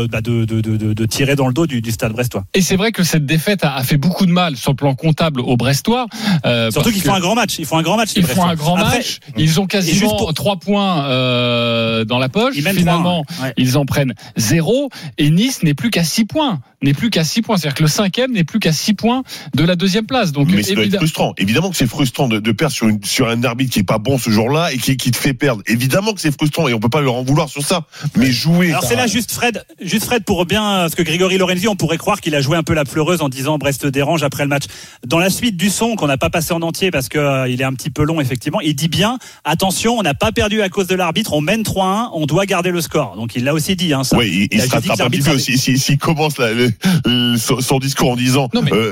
de tirer dans le dos du Stade brestois. Et c'est vrai que cette défaite a fait beaucoup de mal sur le plan comptable aux Brestois. Surtout qu'ils font un grand match. Ils font un grand match. Ils ont quasiment 3 points dans la poche. Finalement, ils en prennent 0. Et Nice n'est plus qu'à 6 points. C'est-à-dire que le 5e n'est plus qu'à 6 points de la 2e place. Donc, mais ça doit être frustrant. Évidemment que c'est frustrant de perdre sur un arbitre qui est pas bon ce jour-là et qui te fait perdre. Évidemment que c'est frustrant et on peut pas leur en vouloir sur ça. Mais jouer. Alors c'est là juste Fred pour bien, ce que Grégory Lorenzi, on pourrait croire qu'il a joué un peu la pleureuse en disant Brest dérange après le match. Dans la suite du son qu'on n'a pas passé en entier parce que il est un petit peu long effectivement, il dit bien attention, on n'a pas perdu à cause de l'arbitre, on mène 3-1, on doit garder le score. Donc il l'a aussi dit. Ça. Oui, il se rattrape un petit peu. S'il commence son discours en disant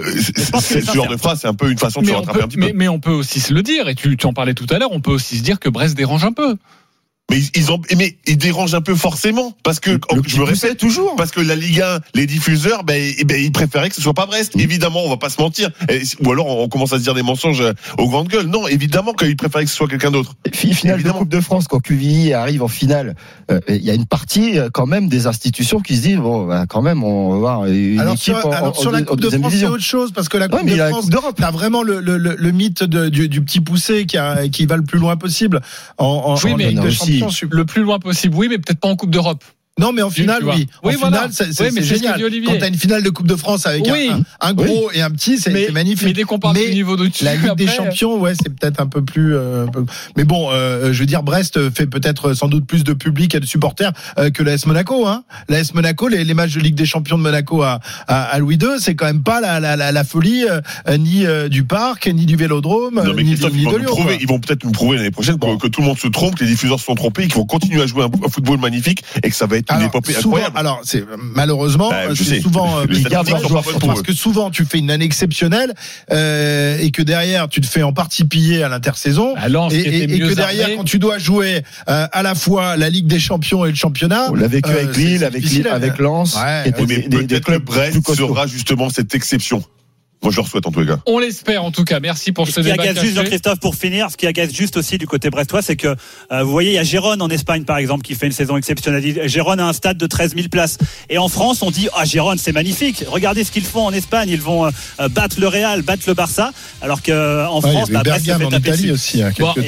ce genre de phrase, c'est un peu une façon de se rattraper un petit peu. Mais on peut aussi se le dire, et tu en parlais tout à l'heure, on peut aussi se dire que Brest dérange un peu. Mais ils dérangent un peu forcément parce que je me répète toujours parce que la Ligue 1, les diffuseurs, ils préféraient que ce soit pas Brest. Évidemment, on va pas se mentir. Ou alors on commence à se dire des mensonges aux grandes gueules. Non, évidemment qu'ils préféraient que ce soit quelqu'un d'autre. Finale de Coupe de France, quand QVI arrive en finale, il y a une partie quand même des institutions qui se disent quand même on va voir une équipe sur la Coupe de France, c'est autre chose parce que la Coupe de France, t'as vraiment le mythe du petit poussé qui va le plus loin possible en Ligue des Champions. Le plus loin possible, oui, mais peut-être pas en Coupe d'Europe. Non, mais en finale, oui. En finale, c'est génial. Quand t'as une finale de Coupe de France avec un gros et un petit, c'est magnifique. Mais dès qu'on parle du niveau de la Ligue des Champions, c'est peut-être un peu plus. Mais bon, je veux dire, Brest fait peut-être sans doute plus de public et de supporters que l'AS Monaco. L'AS Monaco, les matchs de Ligue des Champions de Monaco à Louis II, c'est quand même pas la folie ni du parc, ni du Vélodrome, ni de Lyon. Ils vont peut-être nous prouver l'année prochaine que tout le monde se trompe, que les diffuseurs se sont trompés, qu'ils vont continuer à jouer un football magnifique et que ça va être une épopée incroyable. Alors, malheureusement, c'est souvent parce que souvent tu fais une année exceptionnelle et que derrière tu te fais en partie piller à l'intersaison et que derrière quand tu dois jouer à la fois la Ligue des Champions et le championnat. On l'a vécu avec Lille, avec Lens. Mais peut-être que Brest sera justement cette exception. Moi, je le souhaite en tous les cas. On l'espère en tout cas. Merci pour ce débat. Ce qui agace juste, Jean-Christophe, pour finir, ce qui agace juste aussi du côté brestois, c'est que vous voyez, il y a Gérone en Espagne par exemple qui fait une saison exceptionnelle. Gérone a un stade de 13 000 places. Et en France, on dit Gérone, c'est magnifique. Regardez ce qu'ils font en Espagne. Ils vont battre le Real, battre le Barça. Alors qu'en France, Brest se fait taper dessus. Aussi,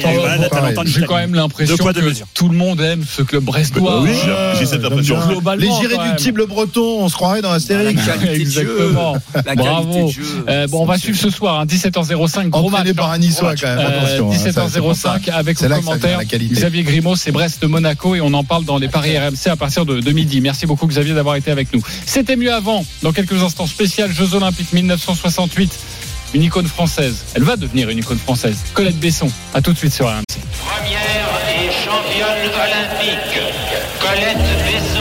j'ai quand même l'impression que tout le monde aime ce club brestois. Oui, j'ai cette impression. Les irréductibles bretons, on se croirait dans la série. Exactement. Bravo. On va suivre ce soir 17h05, gros match par un Niçois quand même. 17h05 avec vos commentaires. Xavier Grimaud, c'est Brest-Monaco et on en parle dans les paris RMC à partir de midi. Merci beaucoup Xavier d'avoir été avec nous. C'était mieux avant. Dans quelques instants, spécial Jeux Olympiques 1968. Une icône française. Elle va devenir une icône française. Colette Besson. À tout de suite sur RMC. Première et championne olympique. Colette Besson.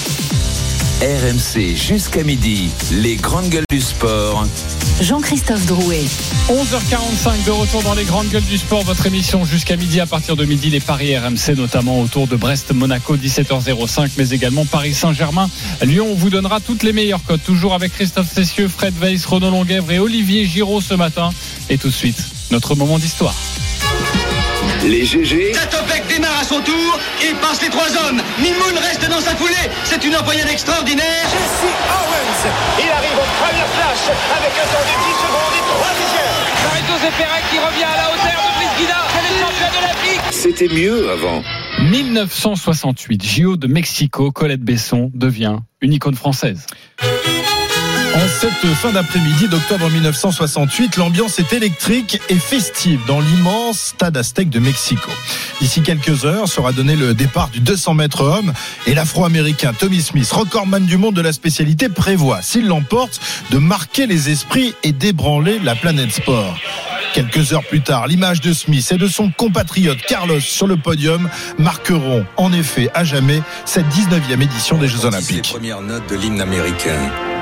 RMC jusqu'à midi, les grandes gueules du sport. Jean-Christophe Drouet. 11h45 de retour dans les grandes gueules du sport, votre émission jusqu'à midi. À partir de midi, les paris RMC, notamment autour de Brest-Monaco, 17h05, mais également Paris Saint-Germain. Lyon, on vous donnera toutes les meilleures cotes, toujours avec Christophe Cessieux, Fred Weiss, Renaud Longuèvre et Olivier Giraud ce matin. Et tout de suite, notre moment d'histoire. Les GG. Zatopek démarre à son tour et passe les 3 hommes. Mimoun reste dans sa foulée. C'est une envoyade extraordinaire. Jesse Owens. Il arrive en première flash avec un temps de 10 secondes et 3 dixièmes. Carreto Zepérec qui revient à la hauteur de Brice Guida. C'est le champion olympique. C'était mieux avant. 1968, JO de Mexico, Colette Besson devient une icône française. En cette fin d'après-midi d'octobre 1968, l'ambiance est électrique et festive dans l'immense stade Aztec de Mexico. D'ici quelques heures sera donné le départ du 200 mètres homme et l'Afro-Américain Tommy Smith, recordman du monde de la spécialité, prévoit, s'il l'emporte, de marquer les esprits et d'ébranler la planète sport. Quelques heures plus tard, l'image de Smith et de son compatriote Carlos sur le podium marqueront en effet à jamais cette 19e édition des Jeux Olympiques. Les premières notes de l'hymne américain.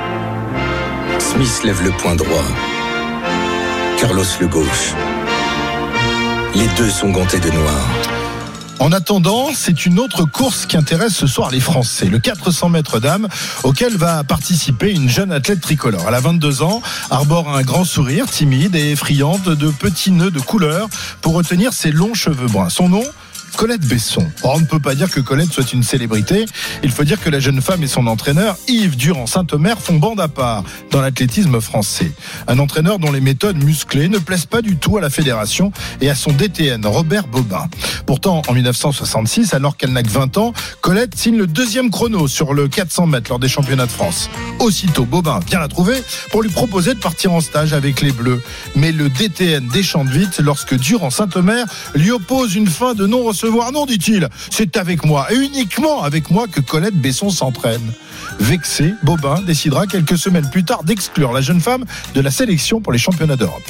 Smith lève le poing droit. Carlos le gauche. Les deux sont gantés de noir. En attendant, c'est une autre course qui intéresse ce soir les Français, le 400 mètres dames, auquel va participer une jeune athlète tricolore. Elle a 22 ans, arbore un grand sourire, timide et friande de petits nœuds de couleur pour retenir ses longs cheveux bruns. Son nom ? Colette Besson. Or, on ne peut pas dire que Colette soit une célébrité. Il faut dire que la jeune femme et son entraîneur, Yves Durand-Saint-Omer, font bande à part dans l'athlétisme français. Un entraîneur dont les méthodes musclées ne plaisent pas du tout à la fédération et à son DTN, Robert Bobin. Pourtant, en 1966, alors qu'elle n'a que 20 ans, Colette signe le 2e chrono sur le 400 mètres lors des championnats de France. Aussitôt, Bobin vient la trouver pour lui proposer de partir en stage avec les Bleus. Mais le DTN déchante vite lorsque Durand-Saint-Omer lui oppose une fin de non-recevoir. Non, dit-il, c'est avec moi et uniquement avec moi que Colette Besson s'entraîne. Vexé, Bobin décidera quelques semaines plus tard d'exclure la jeune femme de la sélection pour les championnats d'Europe.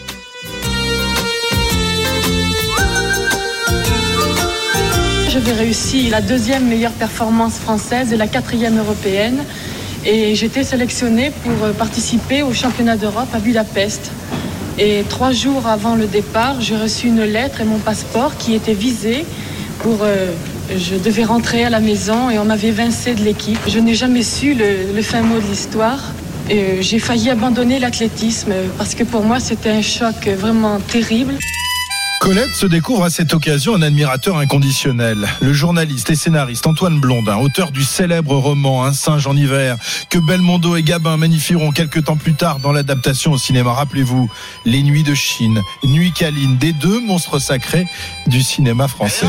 J'avais réussi la 2e meilleure performance française et la 4e européenne. Et j'étais sélectionnée pour participer au championnat d'Europe à Budapest. Et 3 jours avant le départ, j'ai reçu une lettre et mon passeport qui était visé je devais rentrer à la maison et on m'avait évincé de l'équipe. Je n'ai jamais su le fin mot de l'histoire. Et j'ai failli abandonner l'athlétisme parce que pour moi, c'était un choc vraiment terrible. Colette se découvre à cette occasion un admirateur inconditionnel. Le journaliste et scénariste Antoine Blondin, auteur du célèbre roman Un singe en hiver, que Belmondo et Gabin magnifieront quelques temps plus tard dans l'adaptation au cinéma. Rappelez-vous, Les Nuits de Chine, Nuit câline, des 2 monstres sacrés du cinéma français.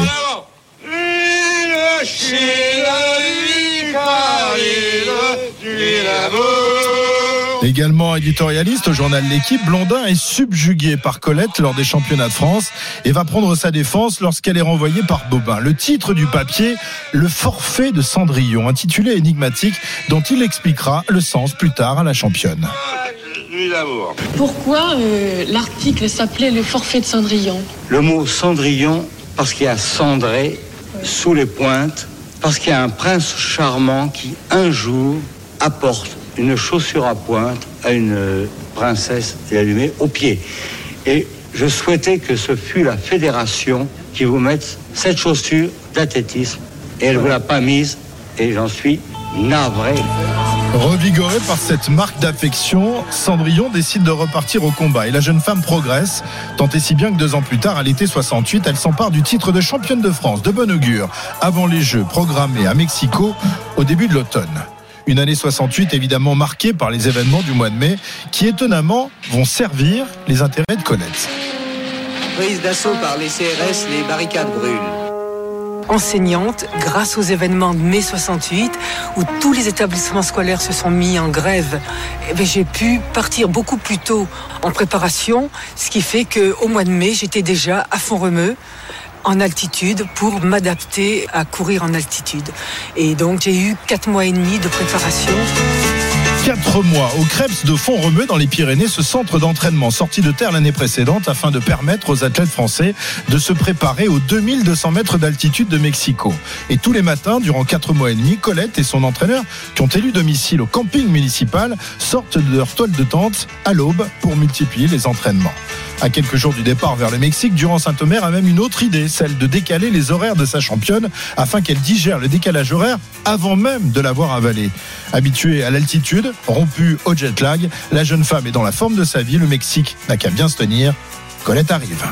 Également éditorialiste au journal L'Équipe, Blondin est subjugué par Colette lors des championnats de France et va prendre sa défense lorsqu'elle est renvoyée par Bobin. Le titre du papier, Le forfait de Cendrillon, intitulé énigmatique, dont il expliquera le sens plus tard à la championne. Pourquoi l'article s'appelait Le forfait de Cendrillon ? Le mot Cendrillon, parce qu'il y a cendré sous les pointes, parce qu'il y a un prince charmant qui, un jour, apporte une chaussure à pointe à une princesse et la lui met au pied. Et je souhaitais que ce fût la fédération qui vous mette cette chaussure d'athlétisme. Et elle ne vous l'a pas mise et j'en suis navré. Revigorée par cette marque d'affection, Cendrillon décide de repartir au combat et la jeune femme progresse, tant et si bien que 2 ans plus tard, à l'été 68, elle s'empare du titre de championne de France de bon augure avant les Jeux programmés à Mexico au début de l'automne. Une année 68 évidemment marquée par les événements du mois de mai qui étonnamment vont servir les intérêts de Colette. Prise d'assaut par les CRS, les barricades brûlent. Enseignante, grâce aux événements de mai 68, où tous les établissements scolaires se sont mis en grève, j'ai pu partir beaucoup plus tôt en préparation, ce qui fait qu'au mois de mai, j'étais déjà à Font-Romeu, en altitude, pour m'adapter à courir en altitude. Et donc j'ai eu 4 mois et demi de préparation. 4 mois au Krebs de Font-Romeu dans les Pyrénées, ce centre d'entraînement sorti de terre l'année précédente afin de permettre aux athlètes français de se préparer aux 2200 mètres d'altitude de Mexico. Et tous les matins, durant 4 mois et demi, Colette et son entraîneur, qui ont élu domicile au camping municipal, sortent de leur toile de tente à l'aube pour multiplier les entraînements. À quelques jours du départ vers le Mexique, Durand-Saint-Omer a même une autre idée, celle de décaler les horaires de sa championne afin qu'elle digère le décalage horaire avant même de l'avoir avalé. Habituée à l'altitude, rompue au jet lag, la jeune femme est dans la forme de sa vie. Le Mexique n'a qu'à bien se tenir. Colette arrive.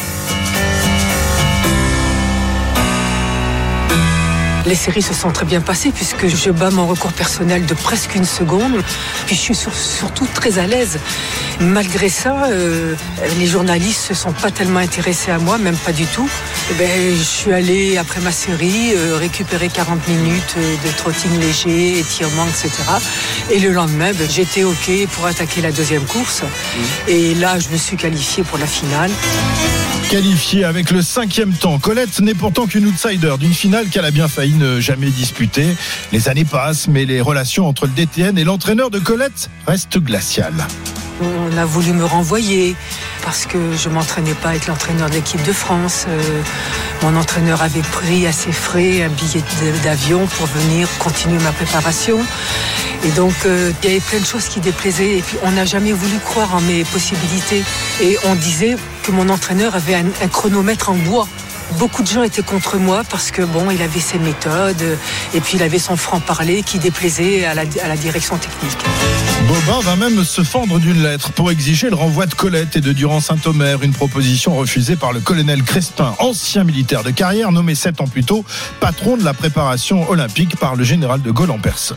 Les séries se sont très bien passées puisque je bats mon record personnel de presque 1 seconde. Puis je suis surtout très à l'aise. Malgré ça, les journalistes ne se sont pas tellement intéressés à moi, même pas du tout. Je suis allée, après ma série, récupérer 40 minutes de trotting léger, étirement, etc. Et le lendemain, j'étais OK pour attaquer la 2e course. Et là, je me suis qualifiée pour la finale. Qualifiée avec le 5e temps, Colette n'est pourtant qu'une outsider d'une finale qu'elle a bien failli ne jamais disputer. Les années passent, mais les relations entre le DTN et l'entraîneur de Colette restent glaciales. On a voulu me renvoyer parce que je m'entraînais pas avec l'entraîneur de l'équipe de France. Mon entraîneur avait pris à ses frais un billet d'avion pour venir continuer ma préparation. Et donc, il y avait plein de choses qui déplaisaient. Et puis, on n'a jamais voulu croire en mes possibilités. Et on disait que mon entraîneur avait un chronomètre en bois. Beaucoup de gens étaient contre moi parce que bon, il avait ses méthodes et puis il avait son franc-parler qui déplaisait à la direction technique. Bobin va même se fendre d'une lettre pour exiger le renvoi de Colette et de Durand-Saint-Omer, une proposition refusée par le colonel Crespin, ancien militaire de carrière, nommé 7 ans plus tôt patron de la préparation olympique par le général de Gaulle en personne.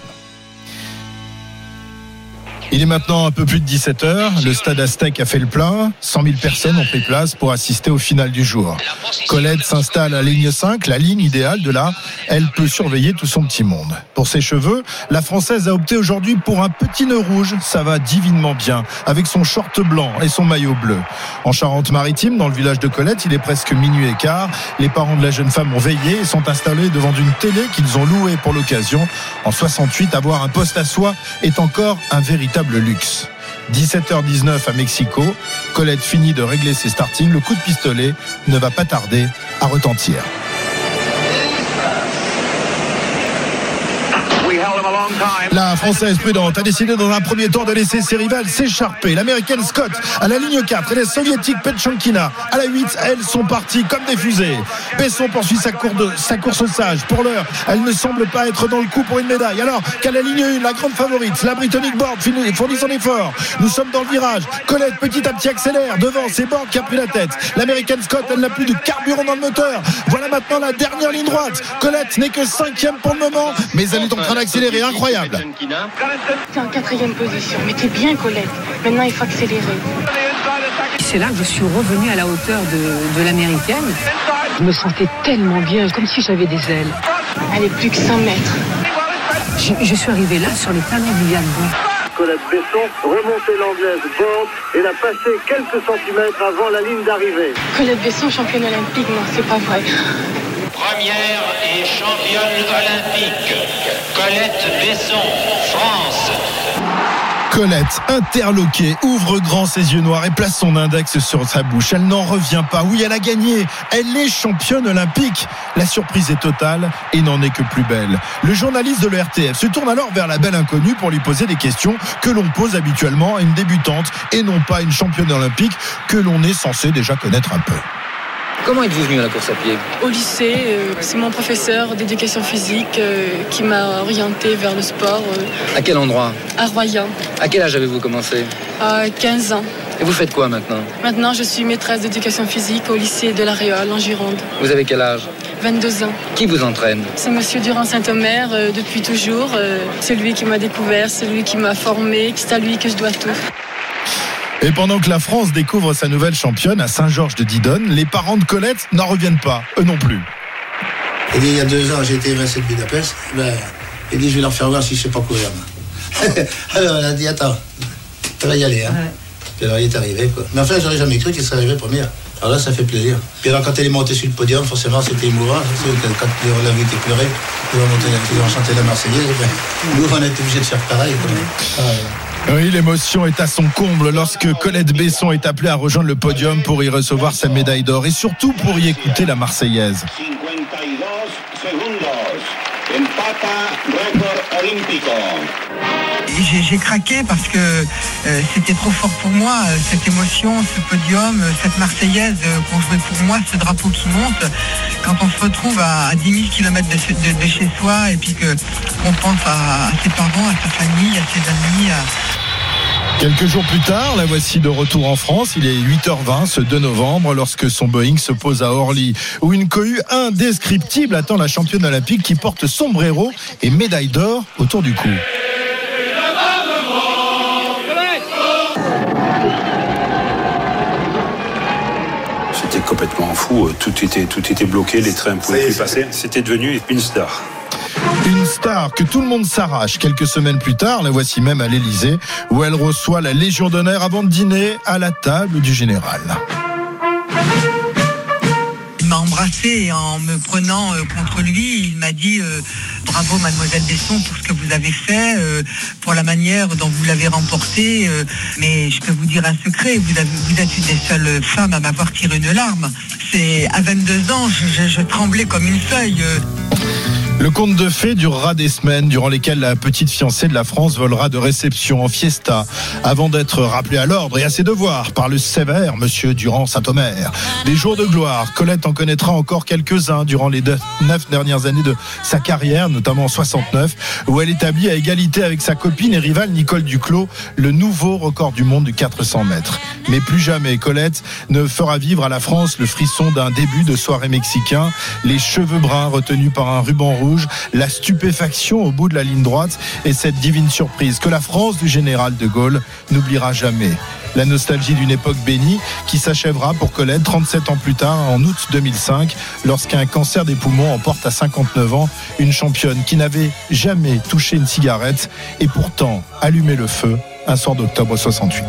Il est maintenant un peu plus de 17h. Le stade Aztèque a fait le plein. 100 000 personnes ont pris place pour assister au final du jour. Colette s'installe à la ligne 5, la ligne idéale de là. Elle peut surveiller tout son petit monde. Pour ses cheveux, la Française a opté aujourd'hui pour un petit nœud rouge. Ça va divinement bien, avec son short blanc et son maillot bleu. En Charente-Maritime, dans le village de Colette, il est presque minuit et quart. Les parents de la jeune femme ont veillé et sont installés devant une télé qu'ils ont louée pour l'occasion. En 68, avoir un poste à soi est encore un véritable luxe. 17h19 à Mexico, Colette finit de régler ses startings, le coup de pistolet ne va pas tarder à retentir. La Française prudente a décidé dans un premier temps de laisser ses rivales s'écharper. L'Américaine Scott à la ligne 4 et la Soviétique Petchonkina à la 8, elles sont parties comme des fusées. Besson poursuit sa course sage. Pour l'heure, elle ne semble pas être dans le coup pour une médaille. Alors qu'à la ligne 1, la grande favorite, la Britannique Board fournit son effort. Nous sommes dans le virage. Colette petit à petit accélère. Devant, c'est Board qui a pris la tête. L'Américaine Scott, elle n'a plus de carburant dans le moteur. Voilà maintenant la dernière ligne droite. Colette n'est que 5e pour le moment, mais elle est en train d'accélérer. Incroyable. T'es en 4e position, mais t'es bien Colette. Maintenant il faut accélérer. C'est là que je suis revenue à la hauteur de l'américaine. Je me sentais tellement bien, comme si j'avais des ailes. Allez, plus que 100 mètres. Je suis arrivée là sur les talons du Yann. Colette Besson remontait l'anglaise Board et l'a passé quelques centimètres avant la ligne d'arrivée. Colette Besson, championne olympique, non, c'est pas vrai. Première et championne olympique, Colette Besson, France. Colette, interloquée, ouvre grand ses yeux noirs et place son index sur sa bouche. Elle n'en revient pas. Oui, elle a gagné. Elle est championne olympique. La surprise est totale et n'en est que plus belle. Le journaliste de l'ERTF se tourne alors vers la belle inconnue pour lui poser des questions que l'on pose habituellement à une débutante et non pas à une championne olympique que l'on est censé déjà connaître un peu. Comment êtes-vous venu à la course à pied ? Au lycée, c'est mon professeur d'éducation physique qui m'a orienté vers le sport. À quel endroit ? À Royan. À quel âge avez-vous commencé ? À 15 ans. Et vous faites quoi maintenant ? Maintenant, je suis maîtresse d'éducation physique au lycée de La Réole en Gironde. Vous avez quel âge ? 22 ans. Qui vous entraîne ? C'est monsieur Durand-Saint-Omer depuis toujours. C'est lui qui m'a découvert, c'est lui qui m'a formé, c'est à lui que je dois tout. Et pendant que la France découvre sa nouvelle championne à Saint-Georges de Didonne, les parents de Colette n'en reviennent pas, eux non plus. Il y a 2 ans, j'ai été évincé de Budapest. Il dit, je vais leur faire voir si je sais pas courir. Alors, elle a dit, attends, tu vas y aller. Hein. Ouais. Puis alors, il est arrivé, quoi. Mais enfin, j'aurais jamais cru qu'il serait arrivé première. Alors là, ça fait plaisir. Puis alors, quand elle est montée sur le podium, forcément, c'était émouvant. Quand on l'a vu qu'elle pleurait, ils ont chanté la Marseillaise. Nous, on a été obligés de faire pareil. Oui, l'émotion est à son comble lorsque Colette Besson est appelée à rejoindre le podium pour y recevoir sa médaille d'or et surtout pour y écouter la Marseillaise. J'ai craqué parce que c'était trop fort pour moi, cette émotion, ce podium, cette Marseillaise qu'on jouait pour moi, ce drapeau qui monte. Quand on se retrouve à 10 000 km de chez soi et puis qu'on pense à ses parents, à sa famille, à ses amis. Quelques jours plus tard, la voici de retour en France. Il est 8h20 ce 2 novembre lorsque son Boeing se pose à Orly, où une cohue indescriptible attend la championne olympique qui porte sombrero et médaille d'or autour du cou. C'était complètement fou. Tout était bloqué, les trains ne pouvaient plus passer. C'était devenu une star. Une star que tout le monde s'arrache. Quelques semaines plus tard, la voici même à l'Élysée, où elle reçoit la Légion d'honneur avant de dîner à la table du général. Il m'a embrassé et en me prenant contre lui, il m'a dit bravo Mademoiselle Besson pour ce que vous avez fait, pour la manière dont vous l'avez remporté. Mais je peux vous dire un secret, vous êtes une des seules femmes à m'avoir tiré une larme. À 22 ans, je tremblais comme une feuille. Le conte de fées durera des semaines durant lesquelles la petite fiancée de la France volera de réception en fiesta avant d'être rappelée à l'ordre et à ses devoirs par le sévère monsieur Durand-Saint-Omer. Des jours de gloire, Colette en connaîtra encore quelques-uns durant les 9 dernières années de sa carrière, notamment en 69, où elle établit à égalité avec sa copine et rivale Nicole Duclos le nouveau record du monde du 400 mètres. Mais plus jamais Colette ne fera vivre à la France le frisson d'un début de soirée mexicain, les cheveux bruns retenus par un ruban rouge, la stupéfaction au bout de la ligne droite et cette divine surprise que la France du général de Gaulle n'oubliera jamais. La nostalgie d'une époque bénie qui s'achèvera pour Colette 37 ans plus tard, en août 2005, lorsqu'un cancer des poumons emporte à 59 ans une championne qui n'avait jamais touché une cigarette et pourtant allumé le feu un soir d'octobre 68.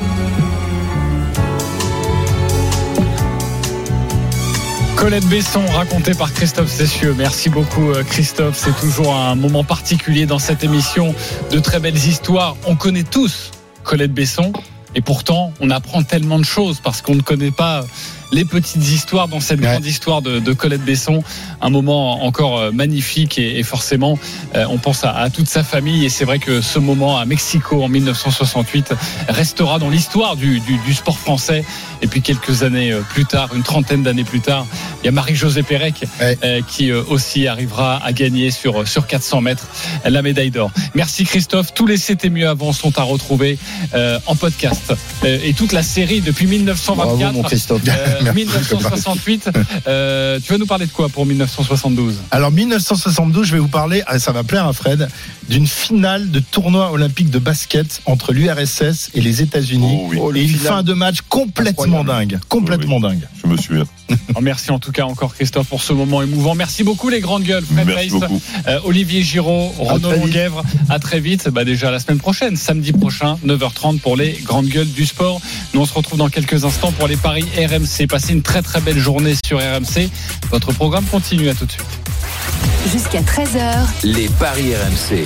Colette Besson, racontée par Christophe Cessieux. Merci beaucoup Christophe, c'est toujours un moment particulier dans cette émission, de très belles histoires. On connaît tous Colette Besson et pourtant on apprend tellement de choses parce qu'on ne connaît pas les petites histoires dans cette grande histoire de Colette Besson. Un moment encore magnifique et forcément on pense à toute sa famille et c'est vrai que ce moment à Mexico en 1968 restera dans l'histoire du sport français. Et puis quelques années plus tard, une trentaine d'années plus tard, il y a Marie-Josée Pérec qui aussi arrivera à gagner sur 400 mètres la médaille d'or. Merci Christophe, tous les C'était mieux avant sont à retrouver en podcast et toute la série depuis 1924. Bravo mon Christophe. 1968, tu vas nous parler de quoi pour 1972 ? Alors 1972, je vais vous parler, ça va plaire à Fred, d'une finale de tournoi olympique de basket entre l'URSS et les États-Unis. Et une fin de match complètement dingue. Dingue. Je me souviens. Merci en tout cas encore Christophe pour ce moment émouvant. Merci beaucoup les grandes gueules. Fred Weiss, Olivier Giraud, Renaud Longuèvre. À très vite. Déjà la semaine prochaine, samedi prochain, 9h30 pour les grandes gueules du sport. Nous on se retrouve dans quelques instants pour les paris RMC. Passez une très très belle journée sur RMC. Votre programme continue, à tout de suite. Jusqu'à 13h. Les paris RMC.